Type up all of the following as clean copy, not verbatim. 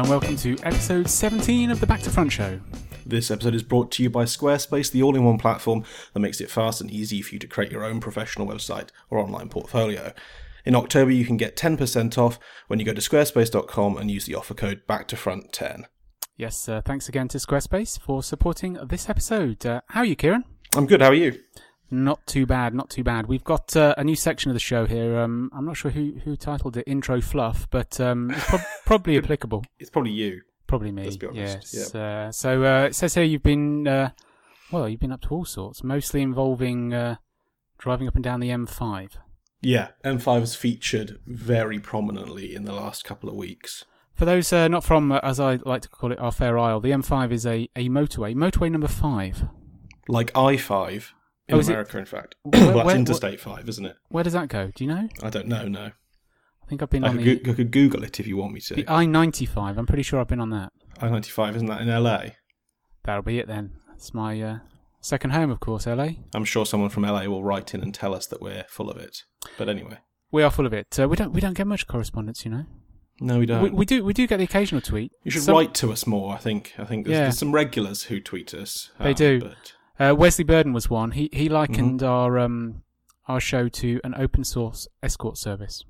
and welcome to episode 17 of the Back to Front show. This episode is brought to you by Squarespace, the all-in-one platform that makes it fast and easy for you to create your own professional website or online portfolio. In October, you can get 10% off when you go to squarespace.com and use the offer code BACKTOFRONT10. Yes, thanks again to Squarespace for supporting this episode. How are you, Kieran? I'm good, how are you? Not too bad, not too bad. We've got a new section of the show here. I'm not sure who titled it Intro Fluff, but it's probably applicable. It's probably you. Probably me. Let's be honest. Yes. Yep. So it says here you've been you've been up to all sorts, mostly involving driving up and down the M5. Yeah, M5 has featured very prominently in the last couple of weeks. For those not from, as I like to call it, our fair isle, the M5 is a motorway number 5. Like I-5 in America, in fact. Where, that's Interstate 5, isn't it? Where does that go? Do you know? I don't know, no. I think I've been I could Google it if you want me to. The I-95. I'm pretty sure I've been on that. I-95, isn't that in LA? That'll be it then. It's my second home, of course, LA. I'm sure someone from LA will write in and tell us that we're full of it. But anyway. We are full of it. We don't get much correspondence, you know. No, we don't. We do get the occasional tweet. You should write to us more, I think. There's some regulars who tweet us. They do. Wesley Burden was one. He likened our show to an open source escort service.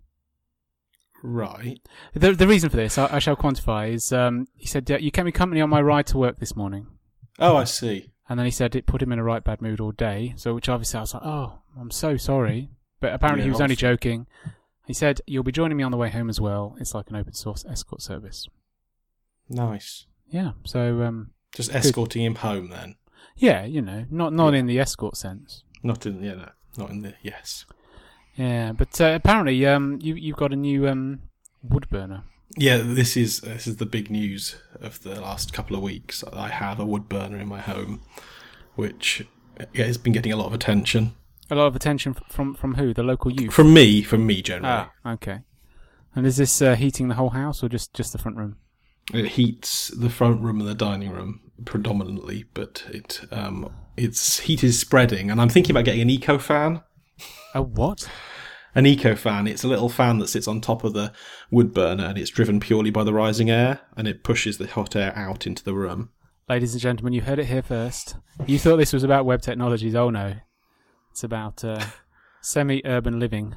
Right. The reason for this, I shall quantify, is he said, you kept me company on my ride to work this morning. Oh, I see. And then he said it put him in a right bad mood all day, so which obviously I was like, oh, I'm so sorry. But apparently he was only joking. He said, you'll be joining me on the way home as well. It's like an open source escort service. Nice. Yeah, so... just escorting him home then? Yeah, you know, not in the escort sense. Not in the yes. Yeah, but apparently you've got a new wood burner. Yeah, this is the big news of the last couple of weeks. I have a wood burner in my home, which has been getting a lot of attention. A lot of attention from who? The local youth? From me generally. Ah, okay. And is this heating the whole house or just the front room? It heats the front room and the dining room predominantly, but its heat is spreading, and I'm thinking about getting an eco fan. A what? An eco fan. It's a little fan that sits on top of the wood burner, and it's driven purely by the rising air, and it pushes the hot air out into the room. Ladies and gentlemen, you heard it here first. You thought this was about web technologies. Oh no. It's about semi-urban living.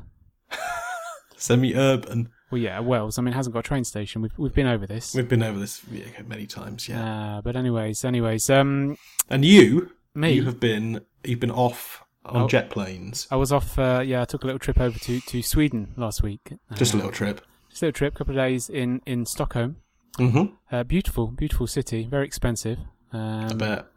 Semi-urban? Well, yeah, Wells. I mean, it hasn't got a train station. We've been over this. We've been over this many times, yeah. But anyways. And you? Me? You've been off on jet planes. I was off, I took a little trip over to Sweden last week. Just a little trip? Just a little trip, a couple of days in Stockholm. Mm-hmm. Beautiful, beautiful city. Very expensive. I bet.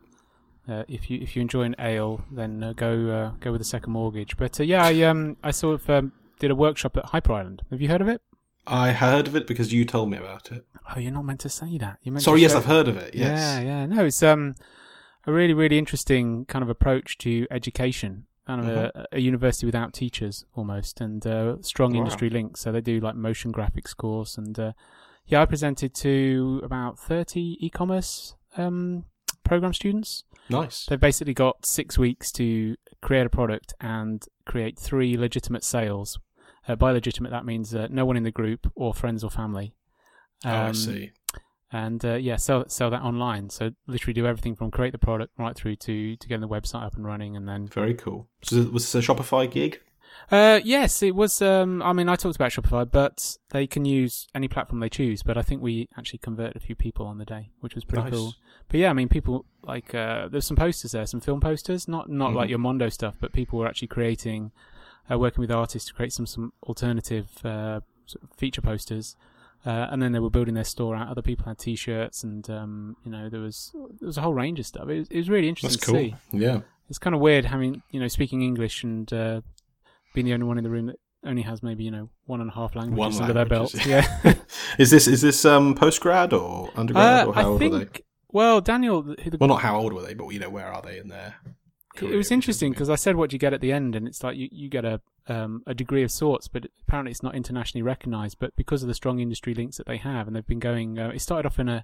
If you enjoy an ale, then go with a second mortgage. But I sort of did a workshop at Hyper Island. Have you heard of it? I heard of it because you told me about it. Oh, you're not meant to say that. Yes, I've heard of it. Yes. Yeah. No, it's a really, really interesting kind of approach to education. Kind of a university without teachers almost, and strong industry links. So they do like motion graphics course, and I presented to about 30 e-commerce program students. Nice. They've basically got 6 weeks to create a product and create 3 legitimate sales. By legitimate, that means no one in the group or friends or family. I see. And sell that online. So literally do everything from create the product right through to getting the website up and running, and then very cool. So was this a Shopify gig? Yes, it was. I talked about Shopify, but they can use any platform they choose. But I think we actually converted a few people on the day, which was pretty cool. But yeah, people like there's some posters there, some film posters, not like your Mondo stuff, but people were actually creating, working with artists to create some alternative sort of feature posters. And then they were building their store out. Other people had T-shirts, and there was a whole range of stuff. It was really interesting to see. Yeah, it's kind of weird having speaking English and being the only one in the room that only has maybe 1.5 languages under their belt. Yeah. Is this postgrad or undergrad or how old were they? Well, Daniel. Not how old were they, but where are they in their career? It was interesting because I said what you get at the end, and it's like you get a degree of sorts, but apparently it's not internationally recognised. But because of the strong industry links that they have, and they've been going, it started off in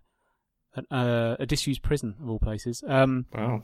a disused prison of all places. Wow.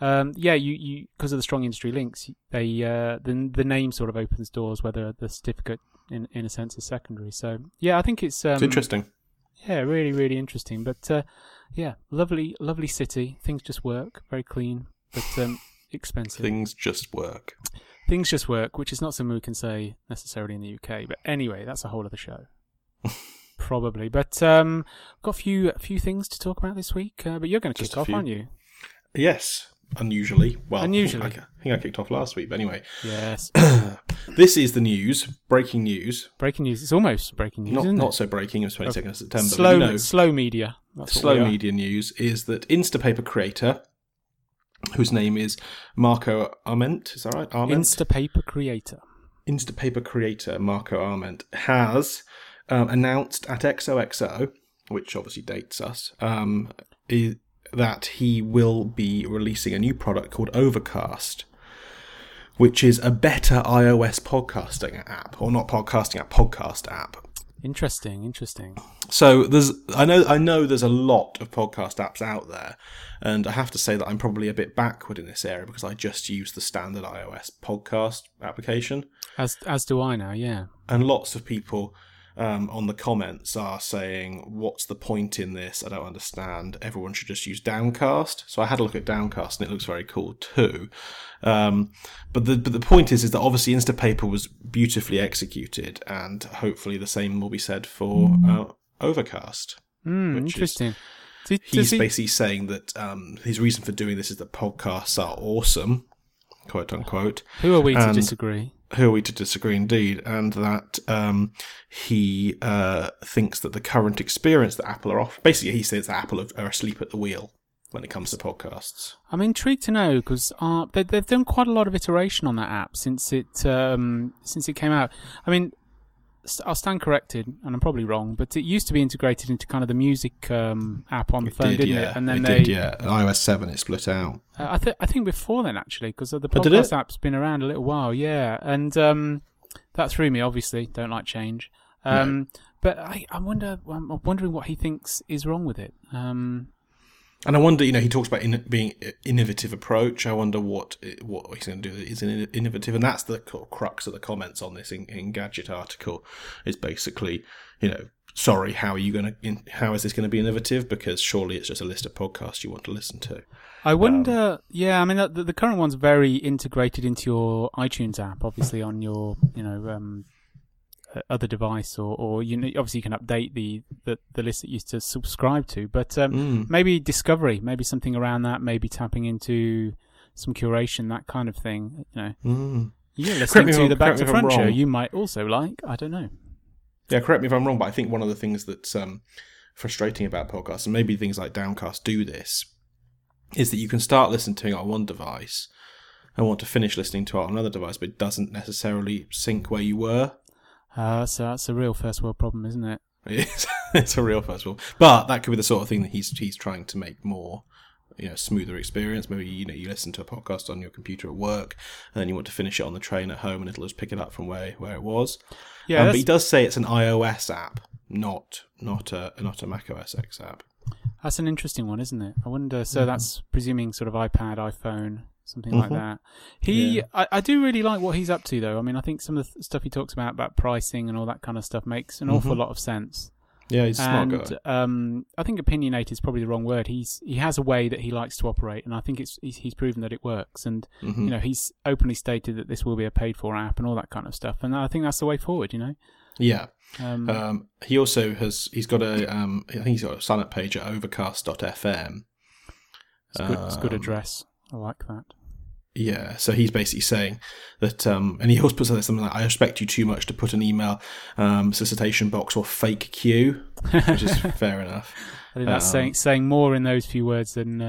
You because of the strong industry links, they the name sort of opens doors, whether the certificate in a sense is secondary. So yeah, I think it's interesting. Yeah, really, really interesting. But yeah, lovely city. Things just work. Very clean, but expensive. Things just work. Things just work, which is not something we can say necessarily in the UK. But anyway, that's a whole other show. Probably. But got a few things to talk about this week. But you're going to kick off, aren't you? Yes. Unusually. Well, unusually. I think I kicked off last week, but anyway. Yes. This is the news. Breaking news. Breaking news. It's almost breaking news, isn't it? Not so breaking. It was 22nd of September. Slow media. Slow media news is that Instapaper creator, whose name is Marco Arment, is that right? Arment? Instapaper creator Marco Arment has announced at XOXO, which obviously dates us, that he will be releasing a new product called Overcast, which is a better iOS podcasting app, or not podcasting app, podcast app. Interesting. So I know there's a lot of podcast apps out there, and I have to say that I'm probably a bit backward in this area because I just use the standard iOS podcast application. As do I now, yeah. And lots of people on the comments are saying, what's the point in this? I don't understand. Everyone should just use Downcast. So I had a look at Downcast and it looks very cool too. But the point is that obviously Instapaper was beautifully executed, and hopefully the same will be said for Overcast. Interesting. He's basically saying that his reason for doing this is that podcasts are awesome, quote unquote. Who are we to disagree? Who are we to disagree, indeed? And that he thinks that the current experience that Apple are offering, basically he says that Apple are asleep at the wheel when it comes to podcasts. I'm intrigued to know because they've done quite a lot of iteration on that app since it came out. I mean, I'll stand corrected, and I'm probably wrong, but it used to be integrated into kind of the music app on the phone, didn't it? And then iOS 7 it split out. I think before then, actually, because the podcast app's been around a little while, yeah. And that threw me, obviously. Don't like change. No. But I'm wondering what he thinks is wrong with it. And I wonder, he talks about being innovative approach. I wonder what he's going to do is innovative, and that's the crux of the comments on this Engadget article. Is basically, sorry, how is this going to be innovative? Because surely it's just a list of podcasts you want to listen to. I wonder. I mean, the current one's very integrated into your iTunes app, obviously on your other device, or obviously you can update the list that you used to subscribe to, but maybe discovery, maybe something around that, maybe tapping into some curation, that kind of thing. You're listening to the Back to Front show, you might also like. I don't know. Yeah, correct me if I'm wrong, but I think one of the things that's frustrating about podcasts, and maybe things like Downcast do this, is that you can start listening to it on one device and want to finish listening to it on another device, but it doesn't necessarily sync where you were. So that's a real first world problem, isn't it? It's a real first world. But that could be the sort of thing that he's trying to make more, smoother experience. Maybe, you listen to a podcast on your computer at work, and then you want to finish it on the train at home, and it'll just pick it up from where it was. Yeah, but he does say it's an iOS app, not a Mac OS X app. That's an interesting one, isn't it? I wonder. So that's presuming sort of iPad, iPhone, something like that. I do really like what he's up to, though. I mean, I think some of the stuff he talks about pricing and all that kind of stuff makes an awful lot of sense. Yeah, he's a smart guy. I think opinionated is probably the wrong word. He has a way that he likes to operate, and I think he's proven that it works. And he's openly stated that this will be a paid-for app and all that kind of stuff. And I think that's the way forward. Yeah. He also he's got a sign-up page at overcast.fm. It's a good address. I like that. Yeah, so he's basically saying that, and he always puts something like, I respect you too much to put an email solicitation box or fake queue, which is fair enough. I think that's saying more in those few words than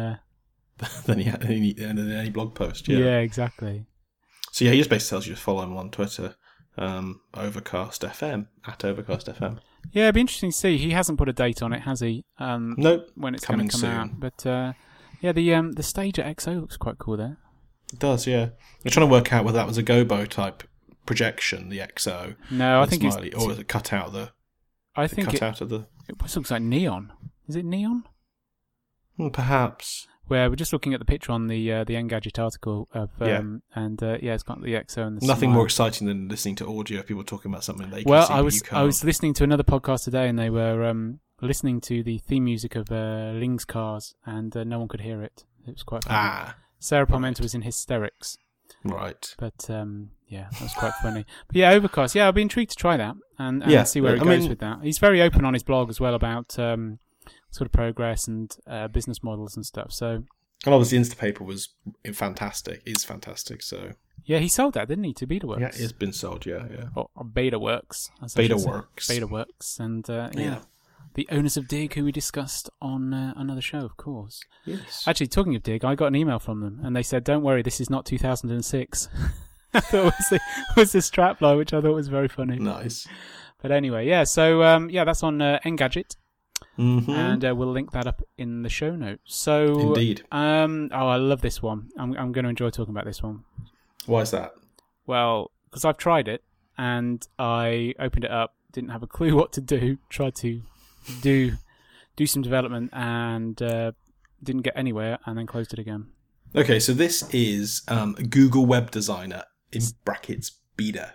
any blog post. Yeah. Yeah, exactly. So yeah, he just basically tells you to follow him on Twitter, Overcast FM, at Overcast FM. Yeah, it'd be interesting to see. He hasn't put a date on it, has he? Nope. When it's going to come out. But the stage at XO looks quite cool there. It does, yeah. I'm trying to work out whether that was a Gobo type projection, the XO. No, I think Smiley, or was it cut out the? I think cut out of the. It looks like neon. Is it neon? Perhaps. Where we're just looking at the picture on the Engadget article of and it's got the XO and the. Nothing smile. more exciting than listening to audio of people talking about something they can see. Well, I was listening to another podcast today, and they were listening to the theme music of Ling's Cars, and no one could hear it. It was quite funny. Sarah Palmento was in hysterics. Right. But, yeah, that was quite funny. But yeah, Overcast. Yeah, I'll be intrigued to try that and see where it goes with that. He's very open on his blog as well about sort of progress and business models and stuff. So, and obviously Instapaper was fantastic. Is fantastic, so... Yeah, he sold that, didn't he, to BetaWorks? Yeah, it's been sold, yeah. Or BetaWorks. BetaWorks. BetaWorks. And, yeah. The owners of Dig, who we discussed on another show, of course. Yes. Actually, talking of Dig, I got an email from them, and they said, "Don't worry, this is not 2006." I thought it was the strapline, which I thought was very funny. Nice. But anyway, yeah. So that's on Engadget, and we'll link that up in the show notes. So indeed. I love this one. I'm going to enjoy talking about this one. Why is that? Well, because I've tried it, and I opened it up, didn't have a clue what to do, tried to do some development, and didn't get anywhere, and then closed it again. Okay, so this is Google Web Designer in brackets beta.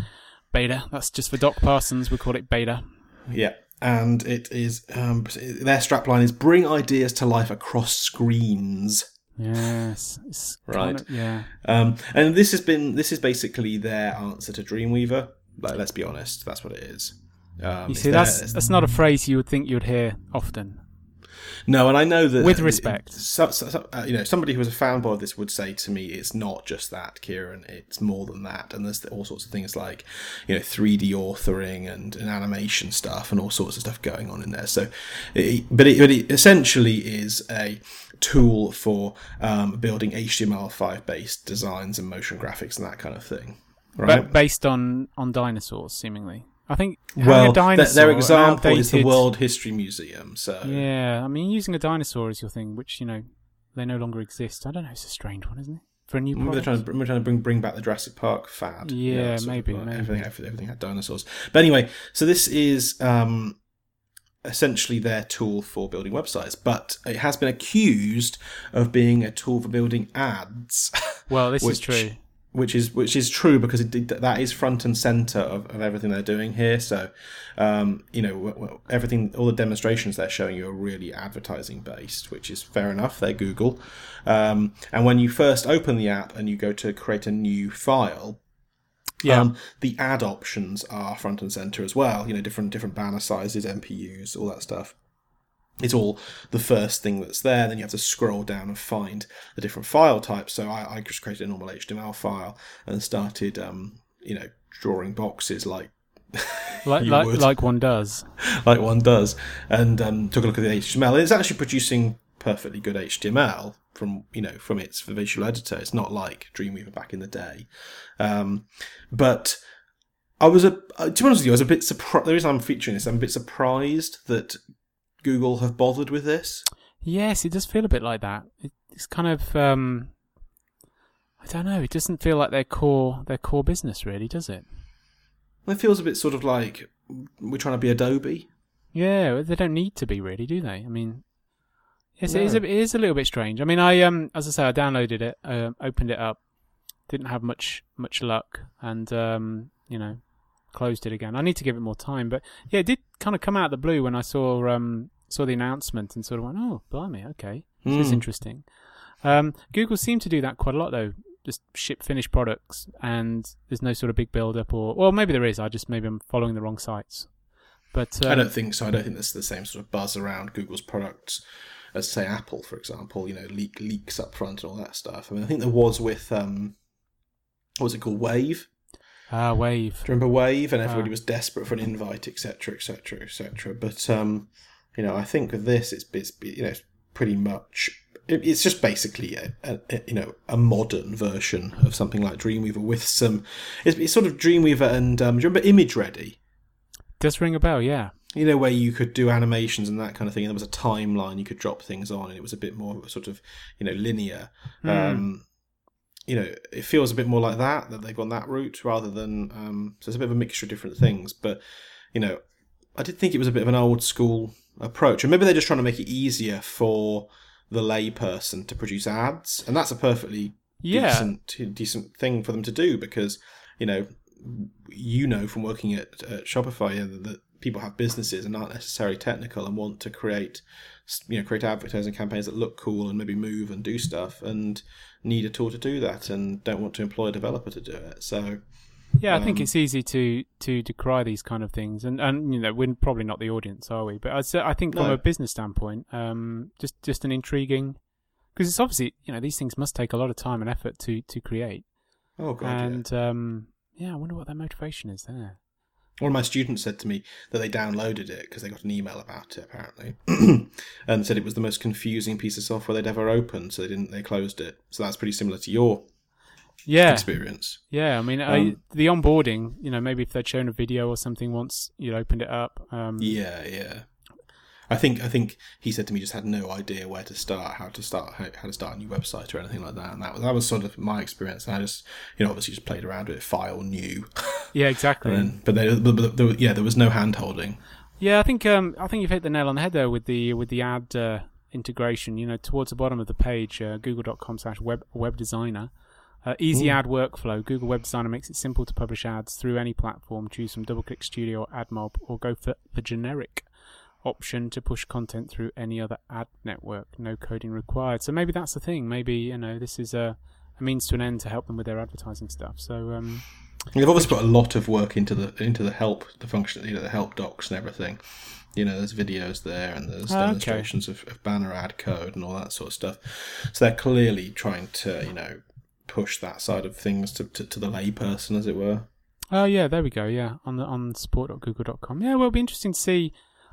That's just for Doc Parsons. We call it beta. Yeah, and it is their strapline is "Bring ideas to life across screens." Yes, it's right. Yeah, and this is basically their answer to Dreamweaver. Like, let's be honest, that's what it is. You see, that's not a phrase you would think you'd hear often. No, and I know that... With respect. Somebody who was a fanboy of this would say to me, it's not just that, Kieran, it's more than that. And there's all sorts of things like, 3D authoring and animation stuff and all sorts of stuff going on in there. So, but it essentially is a tool for building HTML5 based designs and motion graphics and that kind of thing. Right? But based on dinosaurs, seemingly. I think their example is the World History Museum. So yeah, I mean, using a dinosaur is your thing, which they no longer exist. I don't know. It's a strange one, isn't it? For a new product. They're trying to bring back the Jurassic Park fad. Yeah, maybe. Everything had dinosaurs. But anyway, so this is essentially their tool for building websites, but it has been accused of being a tool for building ads. Well, this is true. Which is true because that is front and center of everything they're doing here. So, everything, all the demonstrations they're showing you are really advertising based, which is fair enough. They're Google, and when you first open the app and you go to create a new file, the ad options are front and center as well. Different banner sizes, MPUs, all that stuff. It's all the first thing that's there. Then you have to scroll down and find the different file types. So I just created a normal HTML file and started, drawing boxes like one does. Like one does. And took a look at the HTML. It's actually producing perfectly good HTML from its visual editor. It's not like Dreamweaver back in the day. But to be honest with you, I was a bit surprised. The reason I'm featuring this, I'm a bit surprised that Google have bothered with this. Yes, it does feel a bit like that. It's kind of I don't know. It doesn't feel like their core business, really, does it? It feels a bit sort of like we're trying to be Adobe. Yeah, they don't need to be, really, do they? I mean, yes, no. It is a little bit strange. I mean, I as I say, I downloaded it, opened it up, didn't have much luck, and closed it again. I need to give it more time, but yeah, it did kind of come out of the blue when I saw the announcement and sort of went, oh, blimey, okay, this is interesting. Google seemed to do that quite a lot, though. Just ship finished products, and there's no sort of big build-up, or maybe there is. Maybe I'm following the wrong sites. But I don't think so. I don't think there's the same sort of buzz around Google's products as, say, Apple, for example. Leaks up front and all that stuff. I mean, I think there was with what was it called, Wave? Wave. Do you remember Wave? And everybody was desperate for an invite, etc., etc., etc. But I think with this, it's pretty much. It's just basically a modern version of something like Dreamweaver with some. It's sort of Dreamweaver and do you remember ImageReady? Does ring a bell, yeah. Where you could do animations and that kind of thing, and there was a timeline you could drop things on, and it was a bit more sort of linear. It feels a bit more like that they've gone that route rather than. So it's a bit of a mixture of different things, but I did think it was a bit of an old school approach, and maybe they're just trying to make it easier for the layperson to produce ads, and that's a perfectly decent thing for them to do because from working at Shopify that people have businesses and aren't necessarily technical and want to create advertising campaigns that look cool and maybe move and do stuff, and need a tool to do that, and don't want to employ a developer to do it. So yeah, I think it's easy to decry these kind of things, and we're probably not the audience, are we? But I think from a business standpoint, just an intriguing, because it's obviously these things must take a lot of time and effort to create. Oh god, and I wonder what their motivation is there. One of my students said to me that they downloaded it because they got an email about it, apparently, and said it was the most confusing piece of software they'd ever opened, so they closed it. So that's pretty similar to your experience. Yeah, I mean, the onboarding, maybe if they'd shown a video or something once you opened it up. Yeah. I think he said to me, just had no idea where to start, how to start a new website or anything like that. And that was sort of my experience. And I just, obviously just played around with it, file new. Yeah, exactly. But there was no hand holding. Yeah, I think you've hit the nail on the head there with the ad integration. Towards the bottom of the page, google.com/webdesigner. Easy ad workflow. Google Web Designer makes it simple to publish ads through any platform. Choose from DoubleClick Studio or AdMob, or go for the generic option to push content through any other ad network. No coding required. So maybe that's the thing. Maybe this is a means to an end to help them with their advertising stuff. So they've obviously put a lot of work into the help, the function, the help docs and everything. There's videos there, and there's demonstrations of banner ad code and all that sort of stuff. So they're clearly trying to push that side of things to the layperson, as it were. Oh yeah, there we go. Yeah, on support.google.com. Yeah, well, it'll be interesting to see.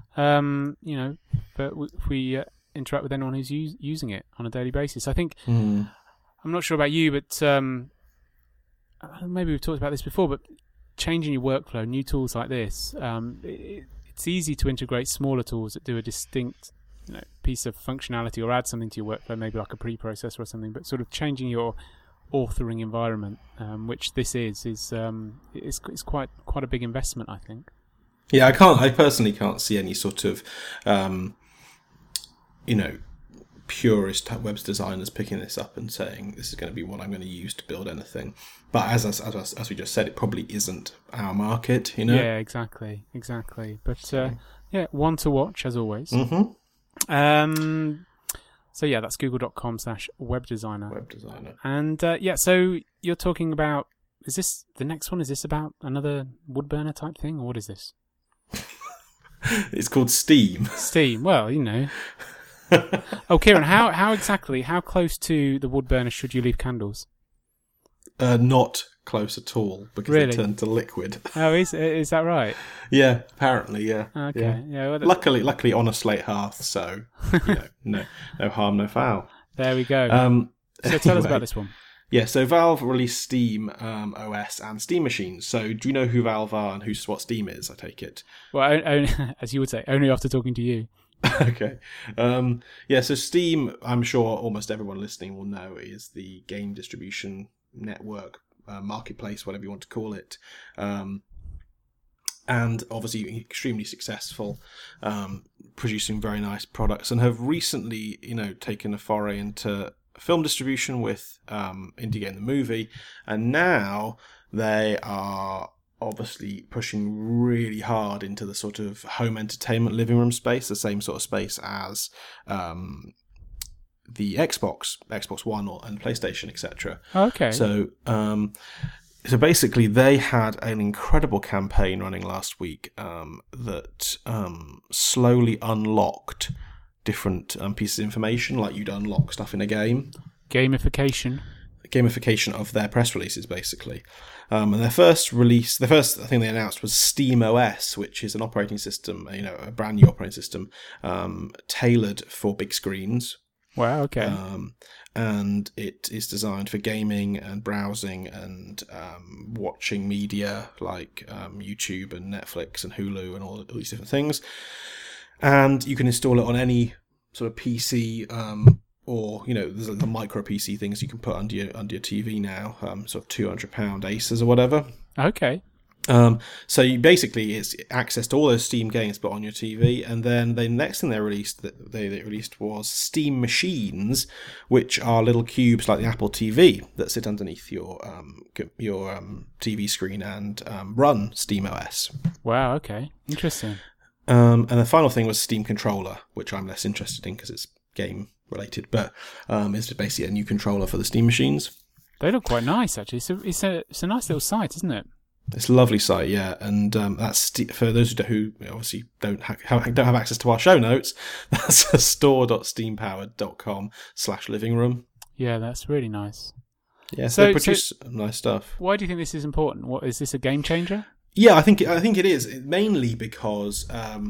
But if we interact with anyone who's using it on a daily basis, I think I'm not sure about you, but maybe we've talked about this before. But changing your workflow, new tools like this, it's easy to integrate smaller tools that do a distinct piece of functionality or add something to your workflow, maybe like a preprocessor or something. But sort of changing your authoring environment, which this is quite a big investment, I think. Yeah, I personally can't see any sort of, purist web designers picking this up and saying this is going to be what I'm going to use to build anything. But as we just said, it probably isn't our market, Yeah, exactly. But one to watch as always. Mm-hmm. So yeah, that's google.com/webdesigner. Webdesigner. And so you're talking about, is this the next one? Is this about another wood burner type thing, or what is this? It's called Steam. Steam. Well, Oh, Kieran, how close to the wood burner should you leave candles? Not close at all, because they turn to liquid. Oh, is that right? Yeah, apparently, yeah. Okay, yeah. Well, luckily on a slate hearth, so no harm, no foul. There we go. So tell us about this one. Yeah, so Valve released Steam OS and Steam machines. So do you know who Valve are and what Steam is, I take it? Well, as you would say, only after talking to you. Okay. So Steam, I'm sure almost everyone listening will know, is the game distribution network, marketplace, whatever you want to call it. And obviously extremely successful, producing very nice products, and have recently, taken a foray into film distribution with Indie Game the Movie, and now they are obviously pushing really hard into the sort of home entertainment living room space, the same sort of space as the Xbox One and PlayStation, etc. Okay. So basically they had an incredible campaign running last week that slowly unlocked different pieces of information, like you'd unlock stuff in a game. Gamification of their press releases, basically. And their first thing they announced was Steam OS, which is an operating system, a brand new operating system, tailored for big screens. Wow, okay. And it is designed for gaming and browsing and watching media like YouTube and Netflix and Hulu and all these different things. And you can install it on any sort of PC, or there's the micro PC things you can put under your TV now, sort of £200 Aces or whatever. Okay. So you basically it's access to all those Steam games, but on your TV. And then the next thing they released was Steam Machines, which are little cubes like the Apple TV that sit underneath your TV screen and run Steam OS. Wow. Okay. Interesting. And the final thing was Steam Controller, which I'm less interested in because it's game related, but it's basically a new controller for the Steam machines. They look quite nice, actually. It's a nice little site, isn't it? It's a lovely site, yeah, and that's for those who obviously don't have access to our show notes. That's store.steampowered.com/living room. Yeah, that's really nice. Yeah, so they produce nice stuff. Why do you think this is important? What is this a game changer? Yeah, I think it is mainly because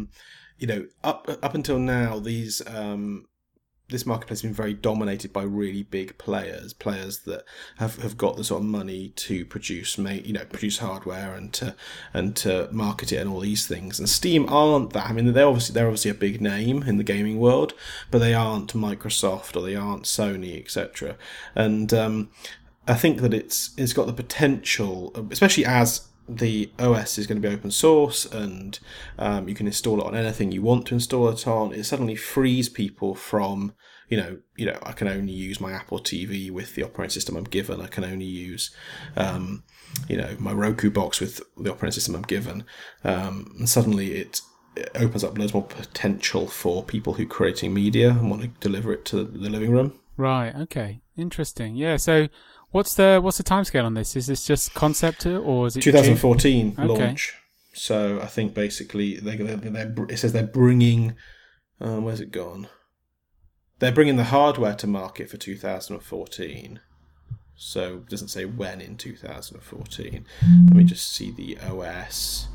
up until now this marketplace has been very dominated by really big players that have got the sort of money to produce hardware and to market it and all these things. And Steam aren't that. I mean, they're obviously a big name in the gaming world, but they aren't Microsoft or they aren't Sony, etc. And I think that it's got the potential, especially as the OS is going to be open source and you can install it on anything you want to install it on. It suddenly frees people from, I can only use my Apple TV with the operating system I'm given. I can only use, my Roku box with the operating system I'm given. And suddenly it opens up loads more potential for people who are creating media and want to deliver it to the living room. Right. Okay. Interesting. Yeah. So, what's the timescale on this? Is this just concept or is it 2014 launch? Okay. So I think basically it says they're bringing. Where's it gone? They're bringing the hardware to market for 2014. So it doesn't say when in 2014. Let me just see the OS.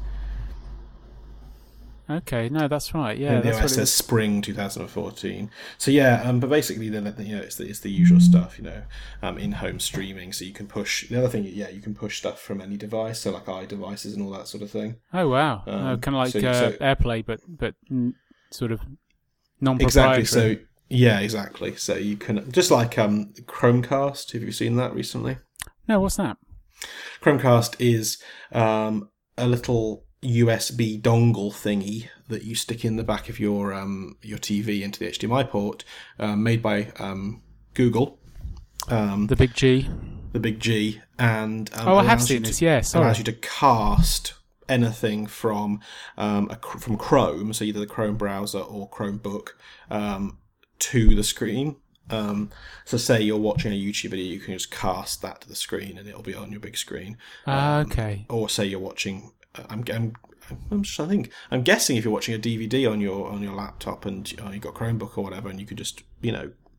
Okay, no, that's right. Yeah, and the OS says spring 2014. So yeah, but basically, it's the usual stuff. In-home streaming, so you can push. The other thing, you can push stuff from any device, so like iDevices and all that sort of thing. Oh wow, kind of like AirPlay, but sort of non-proprietary. Exactly. So yeah, exactly. So you can just like Chromecast. Have you seen that recently? No, what's that? Chromecast is a little USB dongle thingy that you stick in the back of your TV into the HDMI port, made by Google. The big G. The big G, and I have seen this. Yes, allows you to cast anything from Chrome, so either the Chrome browser or Chromebook, to the screen. So say you're watching a YouTube video, you can just cast that to the screen, and it'll be on your big screen. Okay. Or say you're watching. I'm guessing if you're watching a DVD on your laptop and you've got Chromebook or whatever, and you could just you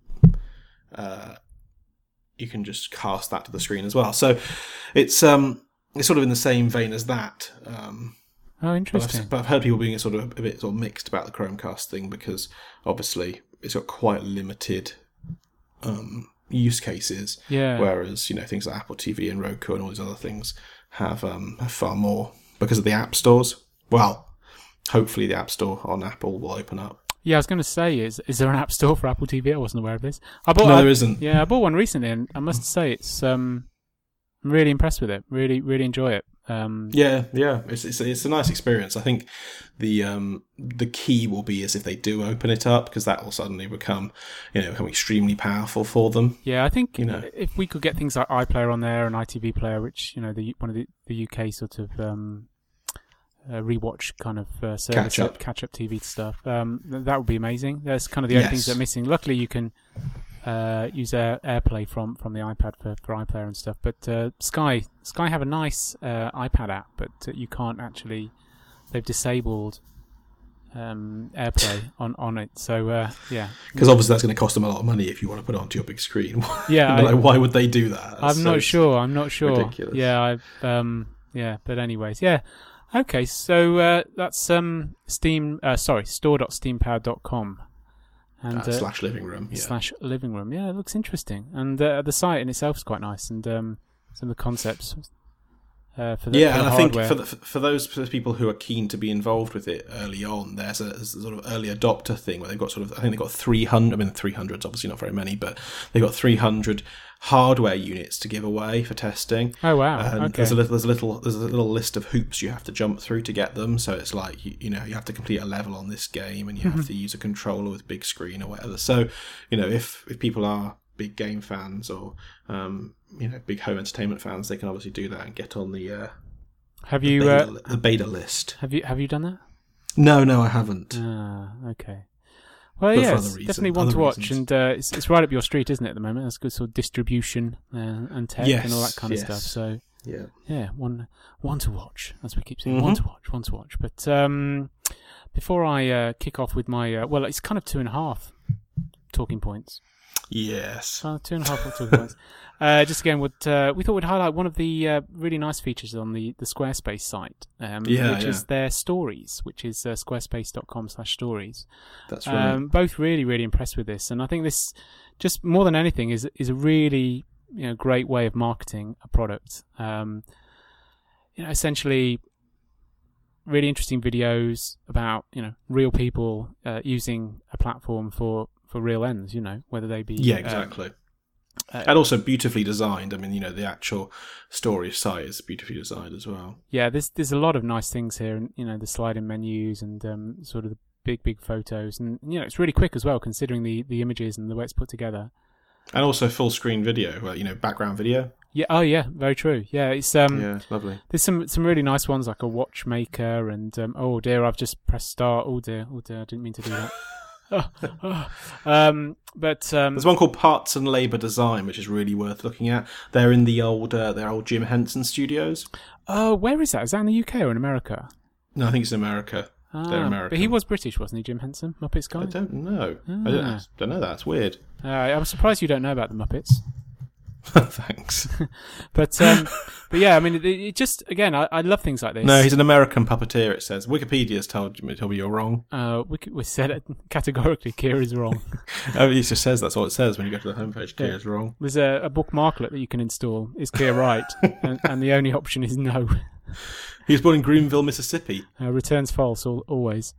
can just cast that to the screen as well. So it's sort of in the same vein as that. Oh, interesting. But I've heard people being a bit mixed about the Chromecast thing because obviously it's got quite limited use cases. Yeah. Whereas things like Apple TV and Roku and all these other things have far more. Because of the app stores. Well, hopefully the app store on Apple will open up. Yeah, I was going to say, is there an app store for Apple TV? I wasn't aware of this. There isn't. Yeah, I bought one recently, and I must say it's I'm really impressed with it. Really, really enjoy it. Yeah, it's a nice experience. I think the key will be is if they do open it up, because that will suddenly become extremely powerful for them. Yeah, I think if we could get things like iPlayer on there and ITV Player, which one of the UK sort of rewatch kind of service, catch up TV stuff, that would be amazing. That's kind of the only things that are missing. Luckily, you can use AirPlay from the iPad for iPlayer and stuff. But Sky have a nice iPad app, but you can't actually. They've disabled AirPlay on it. So yeah, because obviously that's going to cost them a lot of money if you want to put it onto your big screen. Yeah, why would they do that? I'm not sure. Ridiculous. Yeah, but anyways, yeah. Okay, so that's store.steampowered.com. And /living room. Yeah. /living room. Yeah, it looks interesting. And the site in itself is quite nice. And some of the concepts for the yeah, for and the I think hardware. for those people who are keen to be involved with it early on, there's a sort of early adopter thing where they've got I think they've got 300. I mean, 300's obviously not very many, but they've got 300 hardware units to give away for testing. Oh wow! And Okay. there's a little list of hoops you have to jump through to get them. So it's like you have to complete a level on this game, and you have to use a controller with big screen or whatever. So if people are big game fans or big home entertainment fans, they can obviously do that and get on the the beta list. Have you done that? No, I haven't. Okay. Well, But yeah, for it's other definitely reasons- one other to watch, reasons. and it's right up your street, isn't it? At the moment, it's good sort of distribution and tech and all that kind of Yes. stuff. So Yeah. one to watch, as we keep saying, Mhm. one to watch. But before I kick off with my well, it's kind of 2.5 talking points. Yes. 2.5 talking points. Just again, we thought we'd highlight one of the really nice features on the Squarespace site, which is their stories, which is squarespace.com/stories. That's right. Both really, really impressed with this, and I think this, just more than anything, is a really great way of marketing a product. Essentially, really interesting videos about real people using a platform for real ends. Whether they be Exactly. And also beautifully designed. I mean, the actual story site is beautifully designed as well. Yeah, there's a lot of nice things here, and the sliding menus and sort of the big photos, and it's really quick as well, considering the images and the way it's put together. And also full screen video, background video. Yeah. Oh, yeah. Very true. Yeah. It's It's lovely. There's some really nice ones, like a watchmaker, and oh dear, I've just pressed start. Oh dear, I didn't mean to do that. But There's one called Parts and Labour Design, which is really worth looking at. They're in their old Jim Henson studios. oh, where is that? Is that in the UK or in America? No, I think it's in America. They're American. But he was British, wasn't he, Jim Henson? Muppets guy. I don't know. Ah. I don't know that. It's weird. I'm surprised you don't know about the Muppets. Thanks. But yeah, I mean, it just, again, I love things like this. No, he's an American puppeteer, it says. Wikipedia's told me you're wrong. We said it categorically. Kira's wrong. It just says that's all it says when you go to the homepage. Kira's wrong. There's a bookmarklet that you can install. Is Kira right? and the only option is no. He was born in Greenville, Mississippi. Returns false always.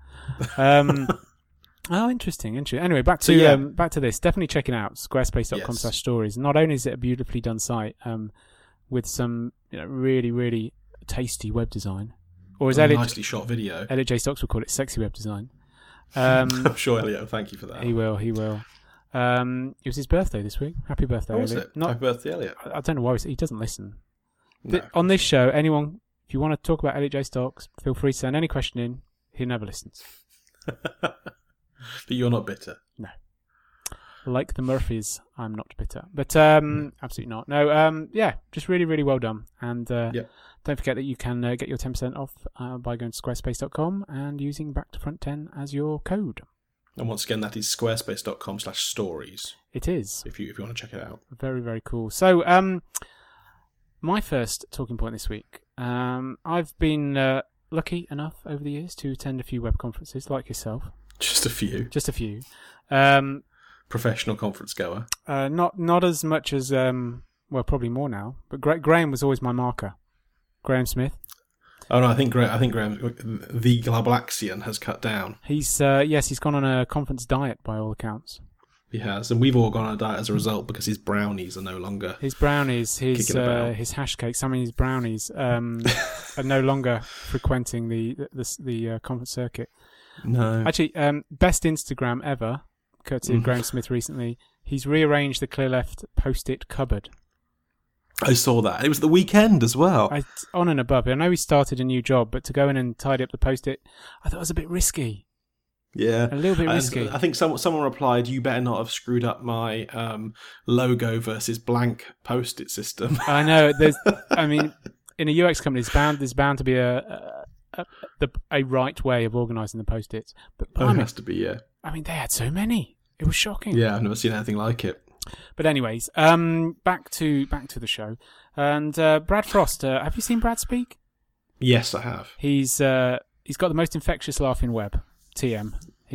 Oh, interesting. Anyway, back to this. Definitely check it out. Squarespace.com/stories. Not only is it a beautifully done site with some really, really tasty web design, or as Nicely shot video. Elliot J. Stocks would call it, sexy web design. I'm sure Elliot will thank you for that. He will. It was his birthday this week. Happy birthday, How was Elliot. it? Happy birthday, Elliot. I don't know why he doesn't listen. No. On this show, anyone, if you want to talk about Elliot J. Stocks, feel free to send any question in. He never listens. But you're not bitter. No. Like the Murphys, I'm not bitter. But absolutely not. No, just really, really well done. And don't forget that you can get your 10% off by going to squarespace.com and using Back to Front 10 as your code. And once again, that is squarespace.com/stories. It is. If you want to check it out. Very, very cool. So, my first talking point this week. I've been lucky enough over the years to attend a few web conferences like yourself. Just a few. Just a few. Professional conference goer. Not as much as probably more now. But Graham was always my marker. Graham Smith. Oh no, I think Graham, the Globalaxian, has cut down. He's he's gone on a conference diet by all accounts. He has, and we've all gone on a diet as a result because his brownies are no longer. His brownies, his hash cakes. I mean, his brownies are no longer frequenting the conference circuit. No. Actually, best Instagram ever, courtesy of Graham Smith recently. He's rearranged the clear left post-it cupboard. I saw that. It was the weekend as well. On and above. I know he started a new job, but to go in and tidy up the post-it, I thought it was a bit risky. Yeah. A little bit risky. I think someone replied, "You better not have screwed up my logo versus blank post-it system." I know. In a UX company, there's bound to be a right way of organising the post-its. But it has to be, yeah. I mean, they had so many. It was shocking. Yeah, I've never seen anything like it. But anyways, back to the show. And Brad Frost, have you seen Brad speak? Yes, I have. He's got the most infectious laugh in web. TM.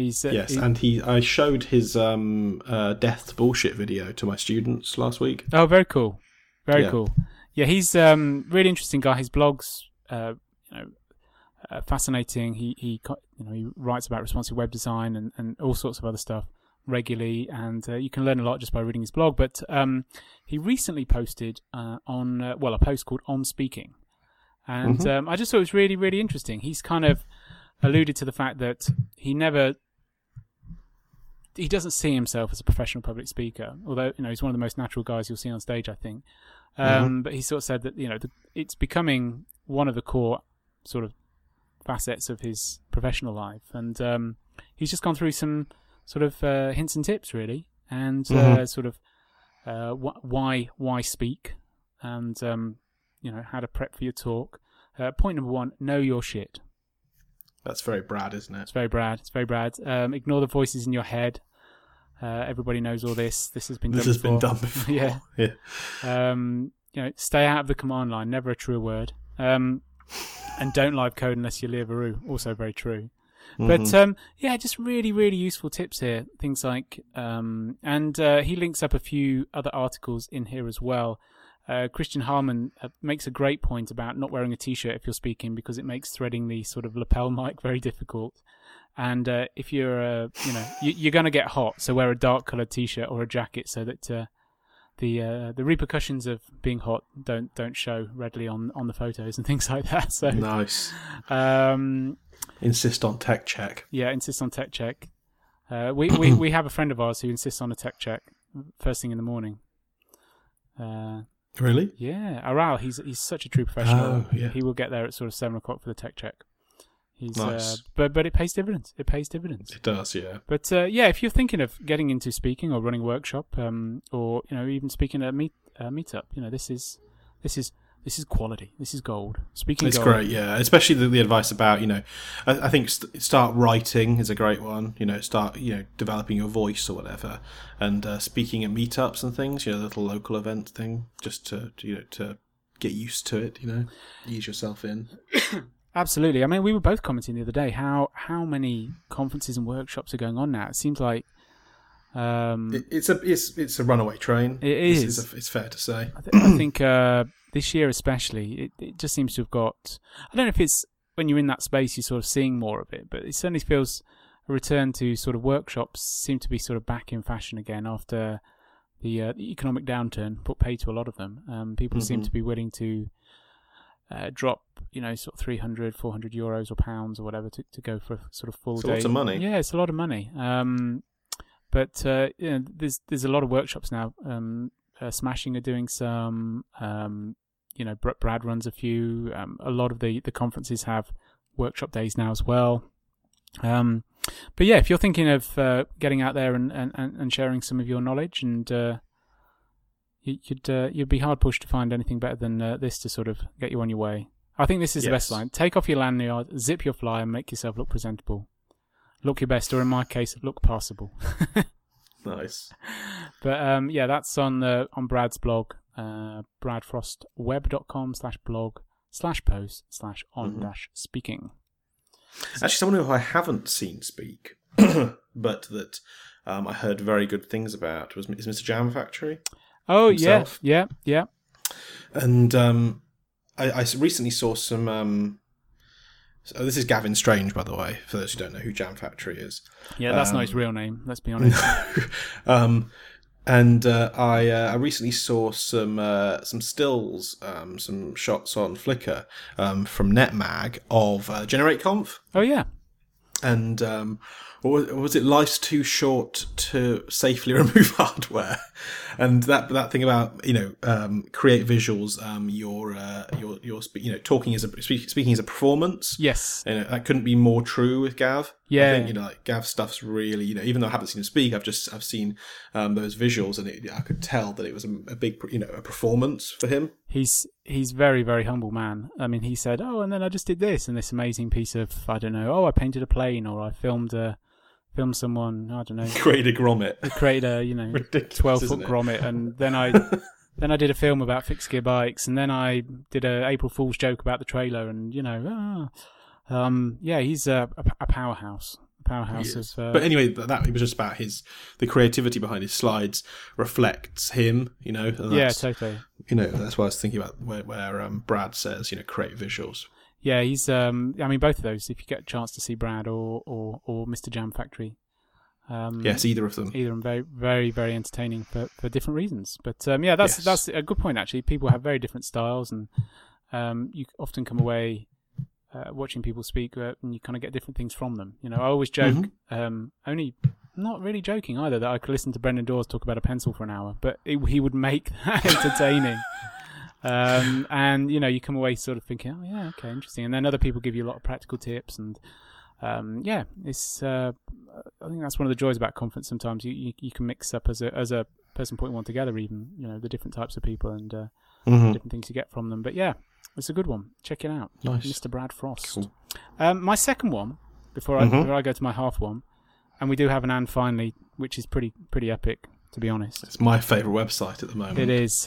I showed his death to bullshit video to my students last week. Oh, very cool. Very cool. Yeah, he's really interesting guy. His blog's fascinating. He writes about responsive web design and all sorts of other stuff regularly, and you can learn a lot just by reading his blog. But he recently posted on a post called On Speaking, and I just thought it was really, really interesting. He's kind of alluded to the fact that he doesn't see himself as a professional public speaker, although he's one of the most natural guys you'll see on stage, I think. But he sort of said that it's becoming one of the core sort of facets of his professional life, and he's just gone through some sort of hints and tips, really, and sort of why speak, and how to prep for your talk. Point number 1: know your shit. That's very Brad, isn't it? It's very Brad. Ignore the voices in your head. Everybody knows all this. This has been done before. Yeah. Stay out of the command line. Never a true word. And don't live code unless you're Leah also very true. But just really, really useful tips here. Things like, and he links up a few other articles in here as well. Christian Harman makes a great point about not wearing a t-shirt if you're speaking, because it makes threading the sort of lapel mic very difficult. And if you're, you're going to get hot, so wear a dark coloured t-shirt or a jacket so that the repercussions of being hot don't show readily on the photos and things like that. So nice. Insist on tech check. Yeah, insist on tech check. We have a friend of ours who insists on a tech check first thing in the morning. Really? Yeah, Aral. He's such a true professional. Oh, yeah. He will get there at sort of 7 o'clock for the tech check. He's nice. But it pays dividends. It does, yeah. But if you're thinking of getting into speaking or running a workshop, or even speaking at a meetup, this is quality. This is gold. Speaking. It's gold. Great, yeah. Especially the advice about I think start writing is a great one. Start developing your voice or whatever, and speaking at meetups and things. The little local event thing, just to get used to it. Ease yourself in. Absolutely. I mean, we were both commenting the other day how many conferences and workshops are going on now. It seems like it's a runaway train. It is. It's fair to say. I think this year especially, it just seems to have got. I don't know if it's when you're in that space you're sort of seeing more of it, but it certainly feels a return to sort of workshops seem to be sort of back in fashion again after the economic downturn put pay to a lot of them. People seem to be willing to drop, sort of 300, 400 euros or pounds or whatever to go for a sort of full day. It's a lot of money. Yeah, it's a lot of money. But there's a lot of workshops now. Smashing are doing some. Brad runs a few. A lot of the conferences have workshop days now as well. But yeah, if you're thinking of getting out there and sharing some of your knowledge, and you'd be hard pushed to find anything better than this to sort of get you on your way. I think this is the best line. Take off your lanyard, zip your fly, and make yourself look presentable. Look your best, or in my case, look passable. Nice. But that's on Brad's blog, bradfrostweb.com/blog/post/on-speaking. Actually, someone who I haven't seen speak, but that I heard very good things about is Mr. Jam Factory. Oh, himself. yeah. And I recently saw some. So this is Gavin Strange, by the way, for those who don't know who Jam Factory is. Yeah, that's not his real name, let's be honest. And I recently saw some stills, some shots on Flickr from NetMag of GenerateConf. Oh, yeah. And was it life's too short to safely remove hardware? And that thing about create visuals, your speaking as a performance. Yes, that couldn't be more true with Gav. Yeah, I think Gav's stuff's really even though I haven't seen him speak, I've seen those visuals, and I could tell that it was a big a performance for him. He's very, very humble man. I mean, he said, "Oh, and then I just did this and this amazing piece of I painted a plane, or I filmed someone, I don't know, created a grommet. Created a 12-foot grommet, and then I did a film about fixed gear bikes, and then I did a April Fool's joke about the trailer, and he's a powerhouse. powerhouse of. But anyway, that it was just about the creativity behind his slides reflects him. And yeah, totally. That's what I was thinking about where Brad says, create visuals. Yeah, he's. Both of those. If you get a chance to see Brad or Mr. Jam Factory. Yes, either of them. Very, very, very entertaining for different reasons. But that's a good point. Actually, people have very different styles, and you often come away watching people speak, and you kind of get different things from them. I always joke, only not really joking either, that I could listen to Brendan Dawes talk about a pencil for an hour, but he would make that entertaining. And you come away sort of thinking, oh yeah, okay, interesting. And then other people give you a lot of practical tips, and it's. I think that's one of the joys about conference. Sometimes you can mix up as a person putting one together, even the different types of people and different things you get from them. But yeah, it's a good one. Check it out, nice. Mr. Brad Frost. Cool. My second one, before I go to my half one, and we do have an "and finally," which is pretty epic, to be honest. It's my favourite website at the moment. It is,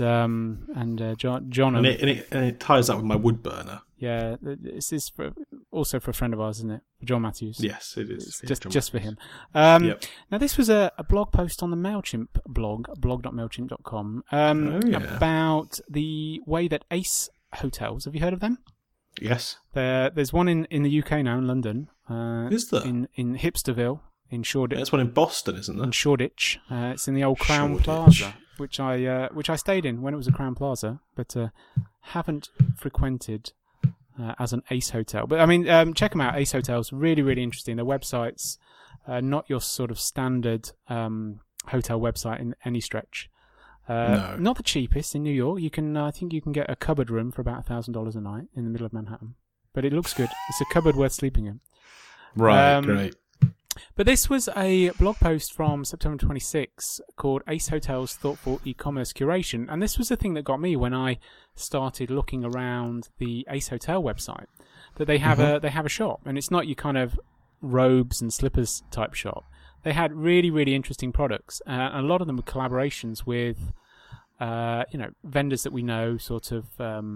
John, and it ties up with my wood burner. Yeah, this is also for a friend of ours, isn't it? John Matthews. Yes, it is. It's just for him. Yep. Now, this was a blog post on the MailChimp blog, blog.mailchimp.com, about the way that Ace Hotels, have you heard of them? Yes. There's one in the UK now, in London. Is there? In Hipsterville, in Shoreditch. There's one in Boston, isn't there? In Shoreditch. It's in the old Crown Shoreditch. Plaza, which I stayed in when it was a Crown Plaza, but haven't frequented as an Ace Hotel. But check them out. Ace Hotels, really, really interesting. Their website's not your sort of standard hotel website in any stretch. No. Not the cheapest in New York. I think you can get a cupboard room for about $1,000 a night in the middle of Manhattan. But it looks good. It's a cupboard worth sleeping in. Right, great. But this was a blog post from September 26 called Ace Hotels Thoughtful E-Commerce Curation. And this was the thing that got me when I started looking around the Ace Hotel website, that they have a shop. And it's not your kind of robes and slippers type shop. They had really, really interesting products. A lot of them were collaborations with, vendors that we know, sort of,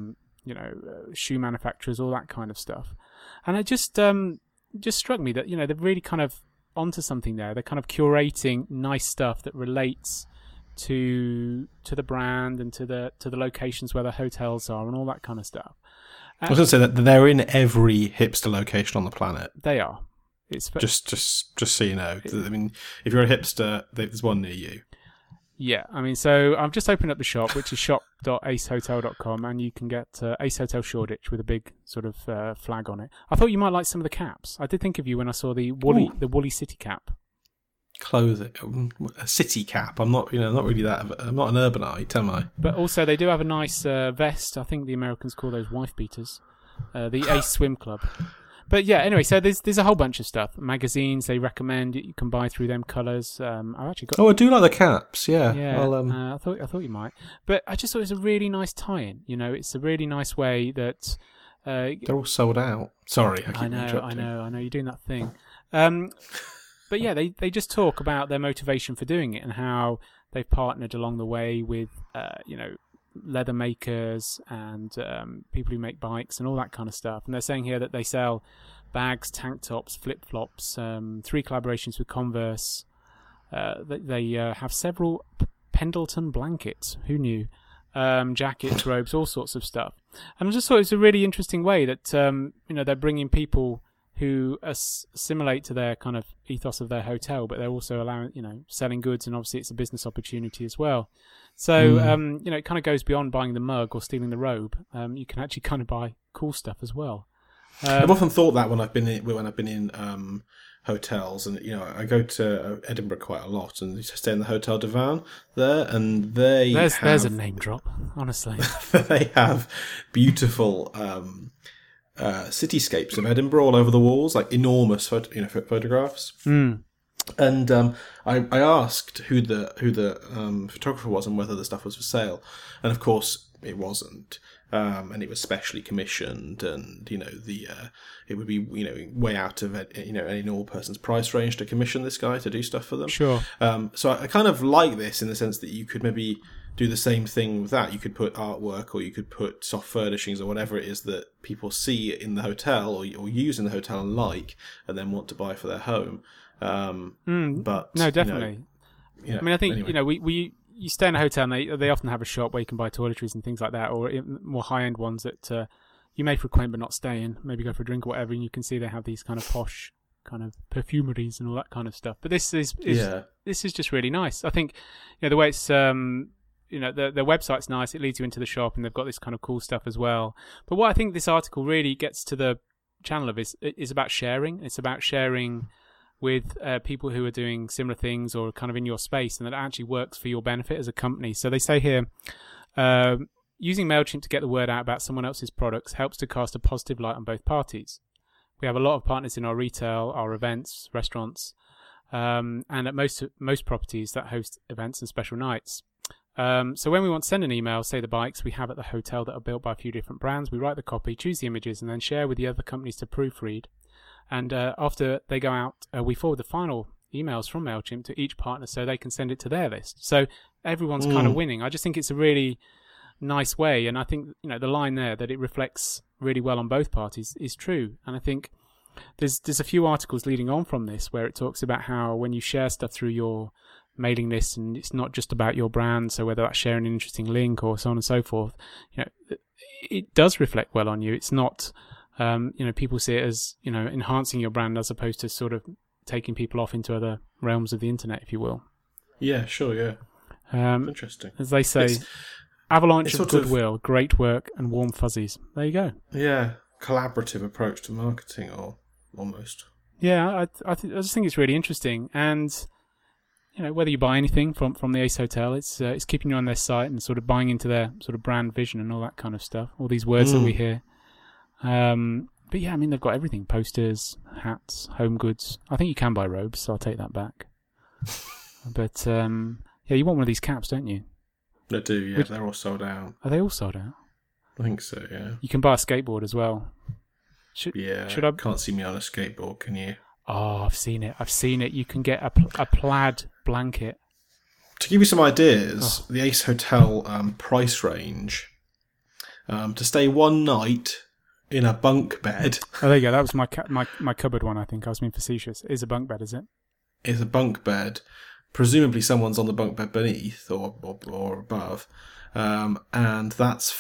shoe manufacturers, all that kind of stuff. And it just struck me that, they're really kind of onto something there. They're kind of curating nice stuff that relates to the brand and to the locations where the hotels are and all that kind of stuff. I was going to say that they're in every hipster location on the planet. They are. It's just so you know. If you're a hipster, there's one near you. Yeah, so I've just opened up the shop, which is shop.acehotel.com, and you can get Ace Hotel Shoreditch with a big sort of flag on it. I thought you might like some of the caps. I did think of you when I saw the woolly city cap. Clothing, a city cap. I'm not, not really that. I'm not an urbanite, am I? But also, they do have a nice vest. I think the Americans call those wife beaters. The Ace Swim Club. But yeah, anyway, so there's a whole bunch of stuff. Magazines they recommend you can buy through them. Colours. I've actually got. Oh, I do like the caps. Yeah. I thought you might, but I just thought it was a really nice tie-in. It's a really nice way that they're all sold out. Sorry, I know. You're doing that thing. But yeah, they just talk about their motivation for doing it and how they've partnered along the way with leather makers and people who make bikes and all that kind of stuff. And they're saying here that they sell bags, tank tops, flip-flops, 3 collaborations with Converse. They have several Pendleton blankets. Who knew? Jackets, robes, all sorts of stuff. And I just thought it was a really interesting way that they're bringing people who assimilate to their kind of ethos of their hotel, but they're also allowing, selling goods, and obviously it's a business opportunity as well. So, it kind of goes beyond buying the mug or stealing the robe. You can actually kind of buy cool stuff as well. I've often thought that when I've been in hotels, and I go to Edinburgh quite a lot, and I stay in the Hotel de Van there, and there's a name drop, honestly. They have beautiful cityscapes of Edinburgh all over the walls, like enormous photographs. And I asked who the photographer was and whether the stuff was for sale, and of course it wasn't. And it was specially commissioned, and it would be way out of any normal person's price range to commission this guy to do stuff for them. Sure. So I kind of like this in the sense that you could maybe do the same thing with that. You could put artwork, or you could put soft furnishings, or whatever it is that people see in the hotel or use in the hotel and like, and then want to buy for their home. But no, definitely. I mean, I think anyway. You stay in a hotel and they often have a shop where you can buy toiletries and things like that, or more high end ones that you may frequent but not stay in. Maybe go for a drink or whatever, and you can see they have these kind of posh kind of perfumeries and all that kind of stuff. But this is just really nice. I think the way it's their website's nice. It leads you into the shop, and they've got this kind of cool stuff as well. But what I think this article really gets to the channel of is about sharing. It's about sharing with people who are doing similar things or kind of in your space, and that actually works for your benefit as a company. So they say here, using MailChimp to get the word out about someone else's products helps to cast a positive light on both parties. We have a lot of partners in our retail, our events, restaurants, and at most properties that host events and special nights. So when we want to send an email, say the bikes we have at the hotel that are built by a few different brands, we write the copy, choose the images, and then share with the other companies to proofread. And after they go out, we forward the final emails from MailChimp to each partner so they can send it to their list. So everyone's kind of winning. I just think it's a really nice way. And I think, the line there that it reflects really well on both parties is true. And I think there's a few articles leading on from this where it talks about how when you share stuff through your mailing list, and it's not just about your brand, so whether that's sharing an interesting link or so on and so forth, it does reflect well on you. It's not... people see it as, enhancing your brand as opposed to sort of taking people off into other realms of the internet, if you will. Yeah, sure, yeah. Interesting. As they say, avalanche of goodwill, great work, and warm fuzzies. There you go. Yeah, collaborative approach to marketing, or almost. Yeah, I just think it's really interesting. And, whether you buy anything from the Ace Hotel, it's keeping you on their site and sort of buying into their sort of brand vision and all that kind of stuff, all these words that we hear. But yeah, I mean, they've got everything: posters, hats, home goods. I think you can buy robes, so I'll take that back. But yeah, you want one of these caps, don't you? They do, yeah. They're all sold out. Are they all sold out? I think so, yeah. You can buy a skateboard as well. Should I? Can't see me on a skateboard, can you? Oh, I've seen it. You can get a plaid blanket. To give you some ideas, the Ace Hotel price range, to stay one night in a bunk bed. Oh, there you go. That was my cupboard one, I think. I was being facetious. It is a bunk bed, is it? It's a bunk bed. Presumably someone's on the bunk bed beneath or above. And that's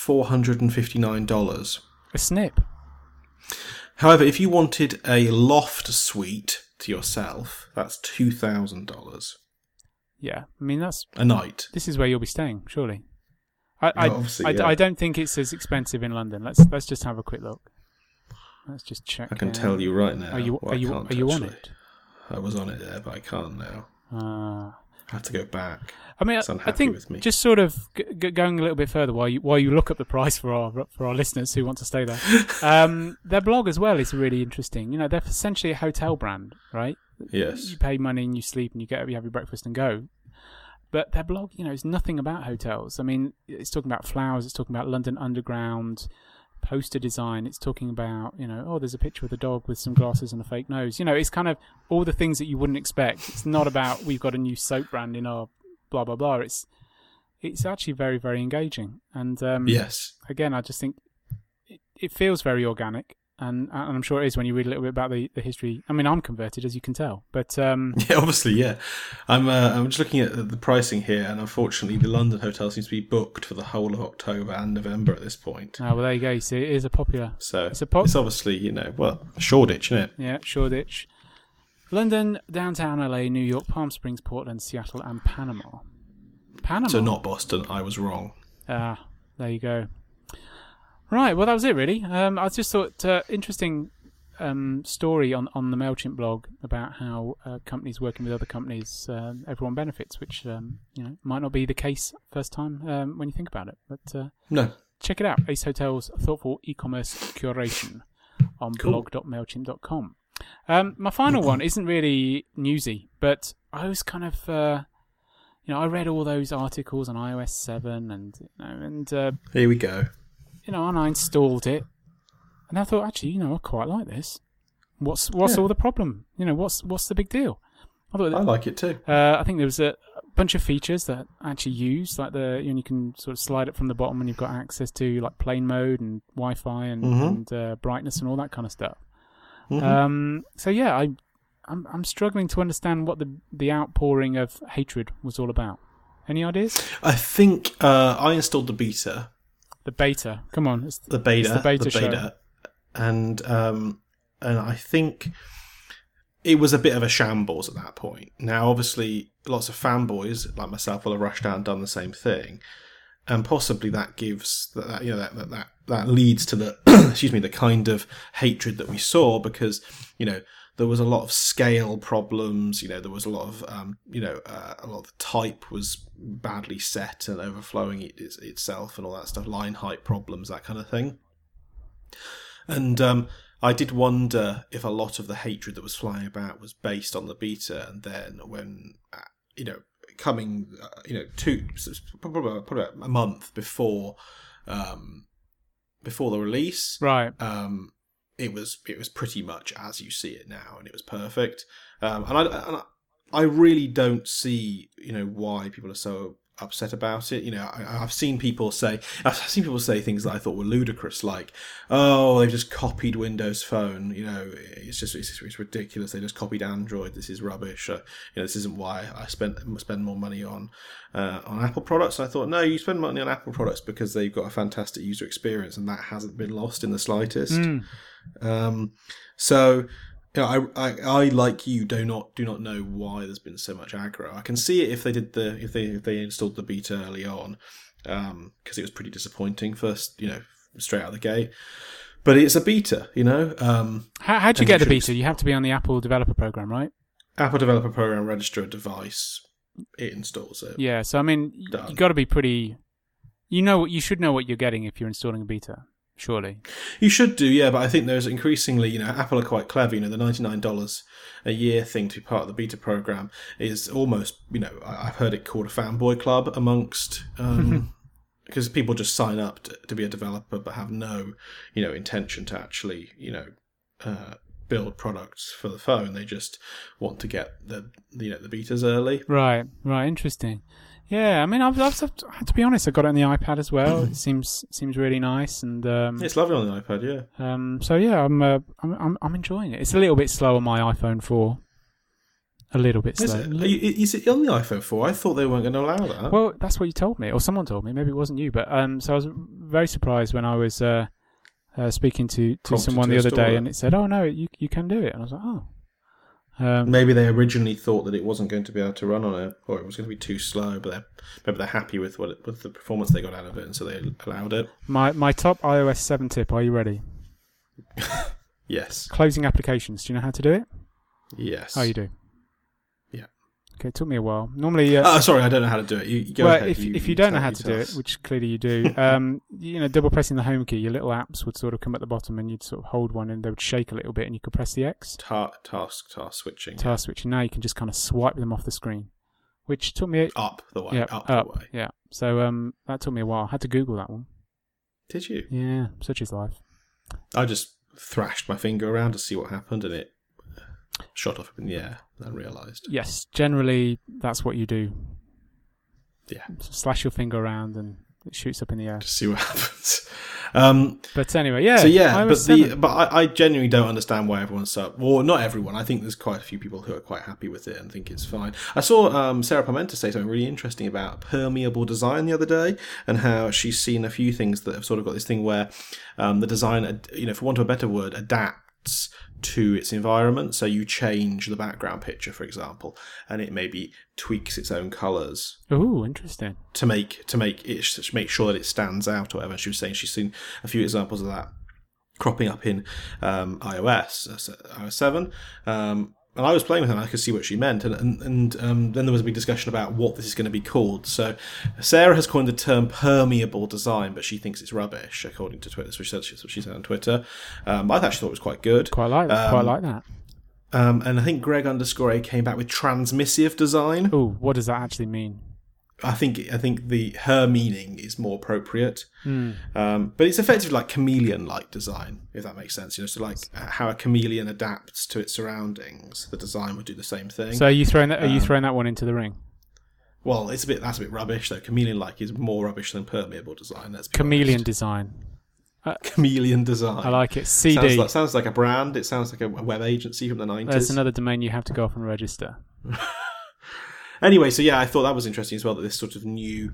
$459. A snip. However, if you wanted a loft suite to yourself, that's $2,000. Yeah, I mean, that's... a night. This is where you'll be staying, surely. I don't think it's as expensive in London. Let's just have a quick look. Let's just check. I can tell you right now. Are you on it? I was on it there, but I can't now. I have to go back. I mean, I think with me. Just sort of going a little bit further while you look up the price for our listeners who want to stay there. Their blog as well is really interesting. They're essentially a hotel brand, right? Yes. You pay money and you sleep and you have your breakfast and go. But their blog, is nothing about hotels. I mean, it's talking about flowers. It's talking about London Underground, poster design. It's talking about, there's a picture of a dog with some glasses and a fake nose. It's kind of all the things that you wouldn't expect. It's not about we've got a new soap brand in our blah, blah, blah. It's actually very, very engaging. And yes. Again, I just think it feels very organic. And I'm sure it is when you read a little bit about the history. I mean, I'm converted, as you can tell. But yeah, obviously, yeah. I'm just looking at the pricing here, and unfortunately, the London hotel seems to be booked for the whole of October and November at this point. Oh, well, there you go. You see, it is a popular. So it's obviously, Shoreditch, isn't it? Yeah, Shoreditch. London, downtown LA, New York, Palm Springs, Portland, Seattle, and Panama. So not Boston. I was wrong. There you go. Right, well, that was it, really. I just thought interesting story on the MailChimp blog about how companies working with other companies, everyone benefits, which might not be the case first time when you think about it. But no, check it out. Ace Hotel's thoughtful e-commerce curation on blog.mailchimp.com. My final one isn't really newsy, but I was kind of... I read all those articles on iOS 7 and here we go. And I installed it, and I thought, actually, I quite like this. What's all the problem? What's the big deal? I like it too. I think there was bunch of features that actually use, like you can sort of slide it from the bottom, and you've got access to like plane mode and Wi-Fi and brightness and all that kind of stuff. So yeah, I'm struggling to understand what the outpouring of hatred was all about. Any ideas? I think I installed the beta. The beta. Come on, it's the beta. It's the beta show. And I think it was a bit of a shambles at that point. Now, obviously, lots of fanboys like myself will have rushed out and done the same thing, and possibly that gives that leads to the the kind of hatred that we saw, because there was a lot of scale problems. There was a lot of a lot of the type was badly set and overflowing itself and all that stuff, line height problems, that kind of thing. And I did wonder if a lot of the hatred that was flying about was based on the beta, and then when coming probably a month before the release, right? It was pretty much as you see it now, and it was perfect. And I really don't see why people are so upset about it. I've seen people say things that I thought were ludicrous, like, oh, they've just copied Windows Phone. It's ridiculous. They just copied Android. This is rubbish. This isn't why I spend more money on Apple products. And I thought, no, you spend money on Apple products because they've got a fantastic user experience, and that hasn't been lost in the slightest. So I like you do not know why there's been so much aggro. I can see it if they installed the beta early on, because it was pretty disappointing first, straight out of the gate. But it's a beta, How'd you get the beta? You have to be on the Apple Developer Program, right? Apple Developer Program, register a device, it installs it. Yeah, so I mean, you got to be pretty. You should know what you're getting if you're installing a beta. Surely you should do, yeah. But I think there's increasingly, Apple are quite clever. The $99 a year thing to be part of the beta program is almost, I've heard it called a fanboy club amongst, because people just sign up to be a developer but have no, intention to actually, build products for the phone. They just want to get the betas early. Right. Interesting. Yeah, I mean, I've to be honest, I got it on the iPad as well. It seems really nice, and it's lovely on the iPad, yeah. So yeah, I'm enjoying it. It's a little bit slow on my iPhone 4. A little bit slow. Is it on the iPhone 4? I thought they weren't going to allow that. Well, that's what you told me, or someone told me. Maybe it wasn't you, but so I was very surprised when I was speaking to someone the other day, and it said, "Oh no, you can do it," and I was like, "Oh." Maybe they originally thought that it wasn't going to be able to run on it, or it was going to be too slow. But maybe they're happy with with the performance they got out of it, and so they allowed it. My top iOS 7 tip. Are you ready? Yes. Closing applications. Do you know how to do it? Yes. Oh, you do. Yeah. Okay, it took me a while. Normally, sorry, I don't know how to do it. You go ahead. If you don't know how to do it, which clearly you do, double pressing the home key, your little apps would sort of come at the bottom, and you'd sort of hold one, and they would shake a little bit, and you could press the X. Task switching. Task switching. Now you can just kind of swipe them off the screen, which took me up the way. Yeah, up the way. Yeah. So that took me a while. I had to Google that one. Did you? Yeah. Such is life. I just thrashed my finger around to see what happened, and it shot off in the air. I realised. Yes, generally that's what you do. Yeah. Slash your finger around and it shoots up in the air. To see what happens. But anyway, yeah. So yeah, but I genuinely don't understand why everyone's so. Well, not everyone. I think there's quite a few people who are quite happy with it and think it's fine. I saw Sarah Pimenta say something really interesting about permeable design the other day, and how she's seen a few things that have sort of got this thing where the design, for want of a better word, adapts to its environment. So you change the background picture, for example, and it maybe tweaks its own colours. Oh, interesting. To make sure that it stands out or whatever. She was saying she's seen a few examples of that cropping up in iOS 7. And I was playing with her and I could see what she meant. And then there was a big discussion about what this is going to be called. So Sarah has coined the term permeable design, but she thinks it's rubbish, according to Twitter. So that's what she said on Twitter. I actually thought it was quite good. Quite like that. And I think Greg_A came back with transmissive design. Oh, what does that actually mean? I think her meaning is more appropriate, but it's effectively like chameleon-like design, if that makes sense. So like how a chameleon adapts to its surroundings, the design would do the same thing. So are you throwing that one into the ring? Well, that's a bit rubbish though. Chameleon-like is more rubbish than permeable design. Let's be Chameleon honest. design. Chameleon design. I like it. CD. Sounds like a brand. It sounds like a web agency from the 90s. There's another domain you have to go off and register. Anyway, so yeah, I thought that was interesting as well, that this sort of new,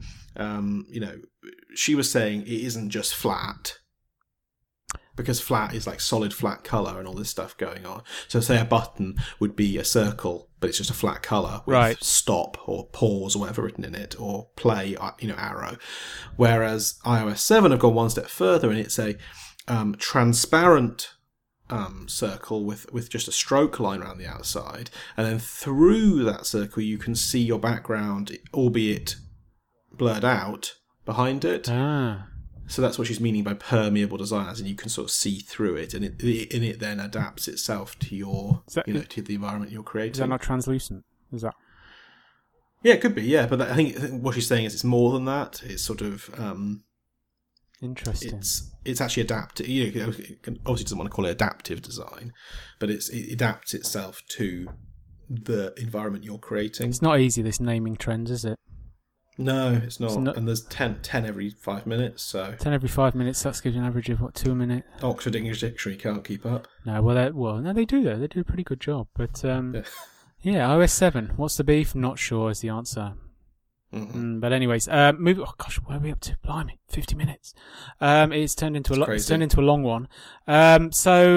she was saying it isn't just flat, because flat is like solid flat colour and all this stuff going on. So say a button would be a circle, but it's just a flat colour with stop or pause or whatever written in it, or play, arrow. Whereas iOS 7 have gone one step further, and it's a transparent circle with just a stroke line around the outside, and then through that circle you can see your background, albeit blurred out behind it. So that's what she's meaning by permeable design, as in you can sort of see through it, and it then adapts itself to your to the environment you're creating. Is that not translucent? Is that? Yeah, it could be. Yeah, but I think what she's saying is it's more than that. It's sort of interesting. It's actually adaptive. Obviously, doesn't want to call it adaptive design, but it adapts itself to the environment you're creating. It's not easy, this naming trend, is it? No, it's not. And there's 10 every 5 minutes. So 10 every 5 minutes. That gives you an average of 2 a minute. Oxford English Dictionary can't keep up. No, no, they do though. They do a pretty good job. But yeah, iOS 7. What's the beef? Not sure is the answer. Mm-hmm. But anyways, where are we up to? Blimey, 50 minutes. It's turned into a long one. And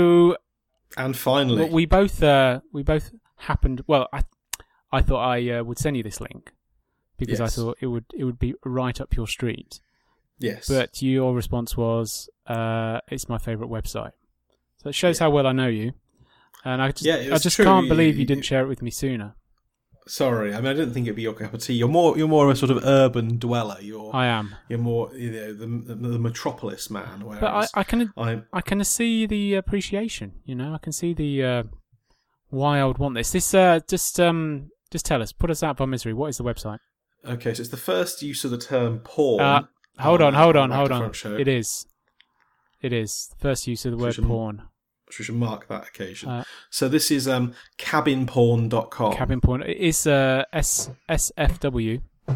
finally, we both happened. Well, I thought I would send you this link because I thought it would be right up your street. Yes. But your response was, it's my favourite website. So it shows how well I know you. And I just can't believe you didn't share it with me sooner. Sorry, I mean, I didn't think it'd be your cup of tea. You're more of a sort of urban dweller. I am. You're more, the metropolis man. But I can see the appreciation. I can see the why I would want this. This just tell us, put us out of our misery. What is the website? Okay, so it's the first use of the term porn. Hold on. It is. First use of the word porn. We should mark that occasion. So this is cabinporn.com. Cabin porn. It is SFW.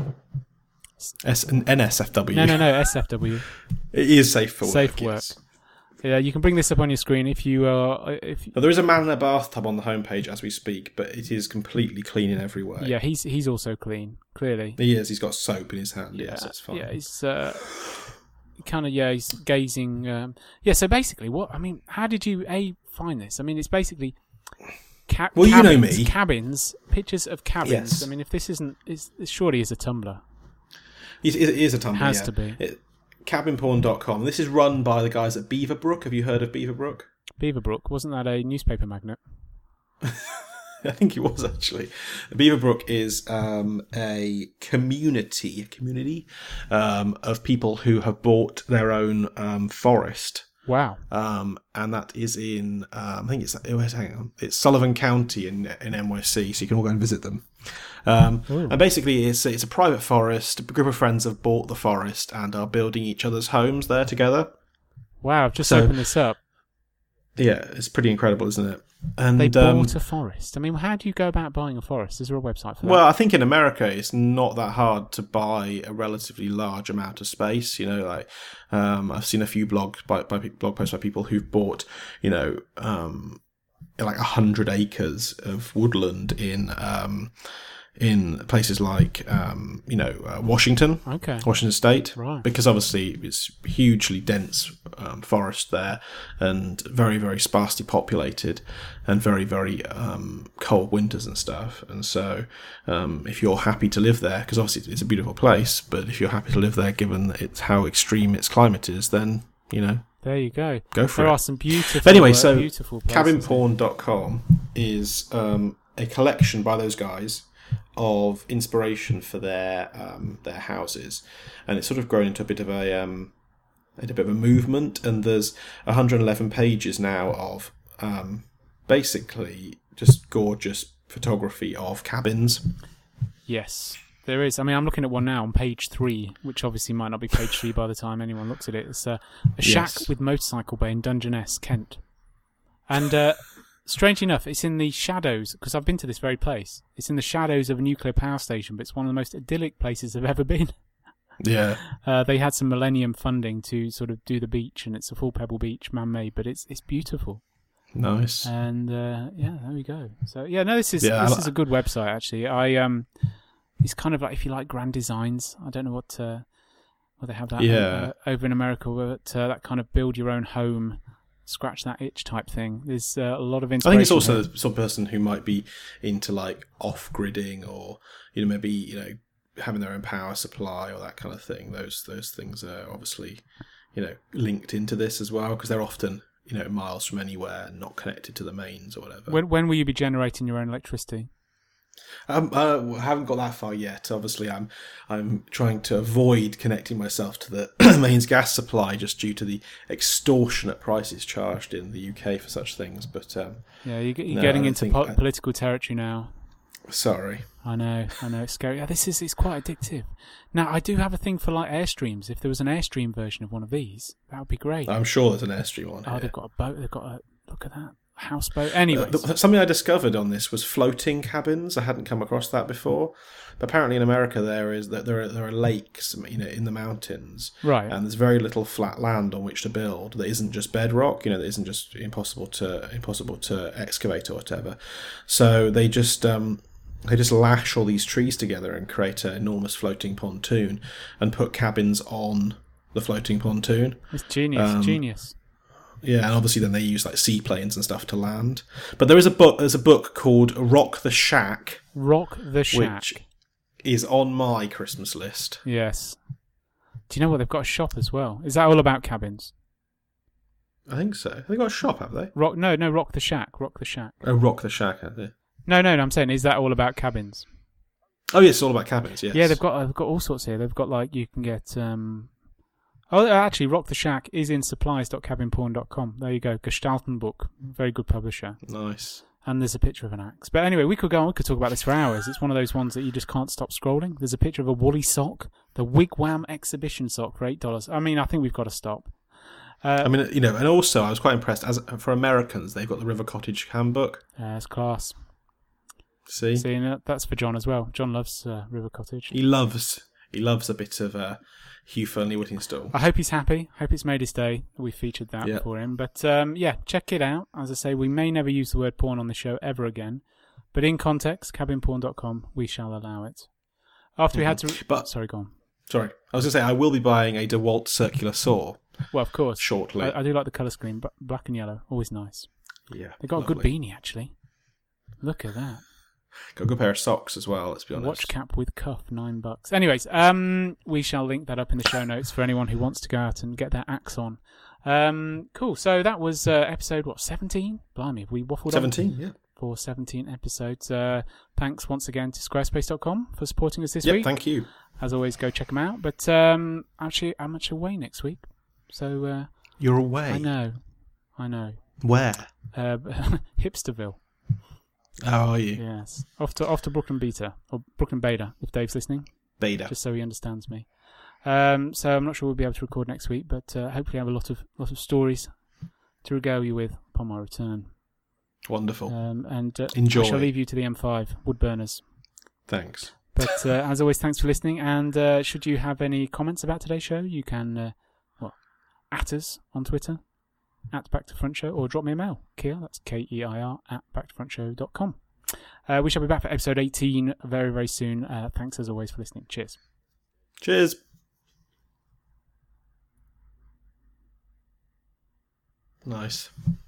NSFW. No, SFW. It is safe for work. Safe work. Yes. Yeah, you can bring this up on your screen if you Well, there is a man in a bathtub on the homepage as we speak, but it is completely clean in every way. Yeah, he's also clean. Clearly, he is. He's got soap in his hand. Yes, that's fine. Yeah, he's he's gazing. So basically, how did you find this? I mean, it's basically cabins, you know me. Cabins, pictures of cabins. Yes. I mean, if this isn't, it surely is a Tumblr. It is a Tumblr. It has to be. Cabinporn.com. This is run by the guys at Beaverbrook. Have you heard of Beaverbrook? Beaverbrook, wasn't that a newspaper magnate? I think it was, actually. Beaverbrook is a community of people who have bought their own forest. Wow. And that is in, it's Sullivan County in NYC, so you can all go and visit them. And basically it's a private forest. A group of friends have bought the forest and are building each other's homes there together. Wow, I've just opened this up. Yeah, it's pretty incredible, isn't it? And they bought a forest. I mean, how do you go about buying a forest? Is there a website for that? Well, I think in America it's not that hard to buy a relatively large amount of space. I've seen a few blog posts by people who've bought, like 100 acres of woodland in places like, Washington, Washington State, right? Because obviously it's hugely dense forest there, and very, very sparsely populated, and very, very cold winters and stuff. And so, if you're happy to live there, because obviously it's a beautiful place, but if you're happy to live there, given how extreme its climate is, then there you go. Go for it. There are some beautiful. Beautiful places. Cabinporn.com is a collection by those guys of inspiration for their houses, and it's sort of grown into a bit of a movement. And there's 111 pages now of basically just gorgeous photography of cabins. Yes, there is. I mean, I'm looking at one now on page 3, which obviously might not be page 3 by the time anyone looks at it. It's a shack with motorcycle bay in Dungeness, Kent, and Strange enough, it's in the shadows, because I've been to this very place. It's in the shadows of a nuclear power station, but it's one of the most idyllic places I've ever been. Yeah. They had some Millennium funding to sort of do the beach, and it's a full pebble beach, man-made, but it's beautiful. Nice. And yeah, there we go. So yeah, no, this is a good website actually. It's kind of like, if you like grand designs. I don't know what they have that over in America, but that kind of build your own home, scratch that itch type thing. There's a lot of inspiration. I think it's also the sort of person who might be into like off-gridding, or maybe having their own power supply or that kind of thing. Those things are obviously linked into this as well, because they're often miles from anywhere, not connected to the mains or whatever. When will you be generating your own electricity? I haven't got that far yet. Obviously, I'm trying to avoid connecting myself to the mains gas supply, just due to the extortionate prices charged in the UK for such things. But you're getting into political territory now. Sorry. I know, it's scary. It's quite addictive. Now, I do have a thing for like Airstreams. If there was an Airstream version of one of these, that would be great. I'm sure there's an Airstream one. They've got a boat. They've got a look at that houseboat. Anyway, something I discovered on this was floating cabins. I hadn't come across that before. But apparently, in America, there are lakes, in the mountains, right? And there's very little flat land on which to build. That isn't just bedrock. That isn't just impossible to excavate or whatever. So they just lash all these trees together and create an enormous floating pontoon and put cabins on the floating pontoon. It's genius. Yeah, and obviously then they use like seaplanes and stuff to land. But there's a book called Rock the Shack. Rock the Shack. Which is on my Christmas list. Yes. Do you know what? They've got a shop as well. Is that all about cabins? I think so. Have they got a shop, have they? Rock the Shack. Rock the Shack. Oh, Rock the Shack, have they? No, I'm saying, is that all about cabins? Oh, yes, it's all about cabins, yes. Yeah, they've got all sorts here. They've got, like, you can get... actually, Rock the Shack is in supplies.cabinporn.com. There you go. Gestaltenbuch. Very good publisher. Nice. And there's a picture of an axe. But anyway, we could talk about this for hours. It's one of those ones that you just can't stop scrolling. There's a picture of a woolly sock, the Wigwam exhibition sock for $8. I mean, I think we've got to stop. And also I was quite impressed, as for Americans, they've got the River Cottage handbook. It's class. See, that's for John as well. John loves River Cottage. He loves a bit of Hugh Fearnley-Whittingstall. I hope he's happy. Hope it's made his day. We featured that for him. But check it out. As I say, we may never use the word porn on the show ever again. But in context, cabinporn.com, we shall allow it. After we had to... Sorry, go on. Sorry. I was going to say, I will be buying a DeWalt circular saw. Well, of course. Shortly. I do like the colour scheme. Black and yellow. Always nice. Yeah. They got a good beanie, actually. Look at that. Got a good pair of socks as well, let's be honest. Watch cap with cuff, $9. Anyways, we shall link that up in the show notes for anyone who wants to go out and get their axe on. Cool. So that was episode, 17? Blimey, have we waffled 17, on? Yeah. For 17 episodes. Thanks once again to squarespace.com for supporting us this week. Yep, thank you. As always, go check them out. But actually, I'm actually away next week. So You're away? I know. Where? Hipsterville. How are you? Yes. Off to Brooklyn Beta, or Brooklyn Beta, if Dave's listening. Beta. Just so he understands me. So I'm not sure we'll be able to record next week, but hopefully I have a lot of stories to regale you with upon my return. Wonderful. And enjoy. I shall leave you to the M5 wood burners. Thanks. But as always, thanks for listening. And should you have any comments about today's show, you can at us on Twitter, at Back to Front Show, or drop me a mail, Keir, that's Keir, at backtofrontshow.com. We shall be back for episode 18 very, very soon. Thanks as always for listening. Cheers. Cheers. Nice.